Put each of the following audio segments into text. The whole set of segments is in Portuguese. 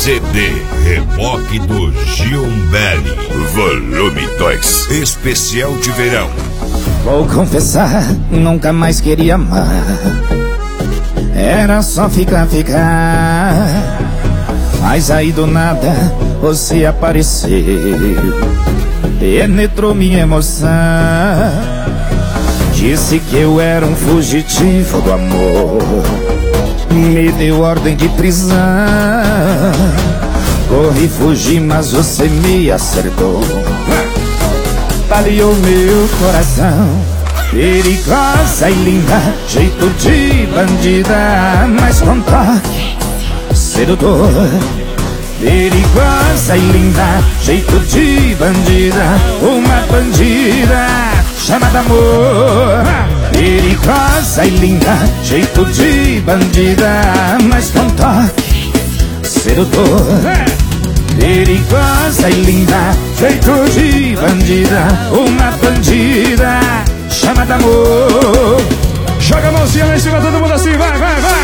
CD Reboque do Giombelli, volume 2, especial de verão. Vou confessar, nunca mais queria amar. Era só ficar. Mas aí do nada você apareceu, penetrou minha emoção. Disse que eu era um fugitivo do amor, me deu ordem de prisão. Corri, fugi, mas você me acertou, baleou meu coração. Perigosa e linda, jeito de bandida, mas com toque sedutor. Perigosa e linda, jeito de bandida, uma bandida chamada amor. Perigosa e linda, jeito de bandida, mas com toque sedutor. Perigosa e linda, jeito de bandida, uma bandida chamada amor. Joga a mãozinha lá em cima, todo mundo assim, vai.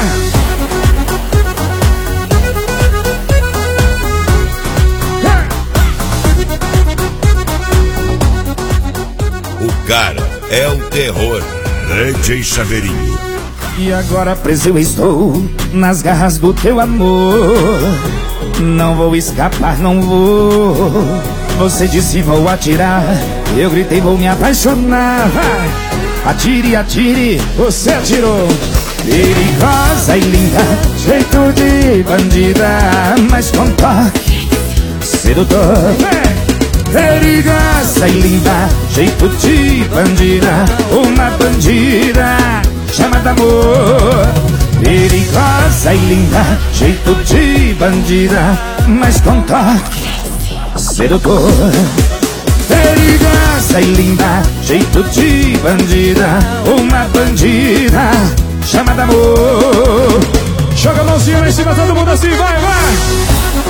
O cara é o terror, DJ Chaveirinho. E agora preso eu estou nas garras do teu amor. Não vou escapar, não vou. Você disse vou atirar, eu gritei vou me apaixonar. Atire, atire, você atirou. Perigosa e linda, jeito de bandida, mas com toque sedutor. Perigosa e linda, jeito de bandida, uma bandida chamada amor. Perigosa e linda, jeito de bandida, mas com toque sedutor. Perigosa e linda, jeito de bandida, uma bandida chamada amor. Joga a mãozinha lá em cima, todo mundo assim, vai.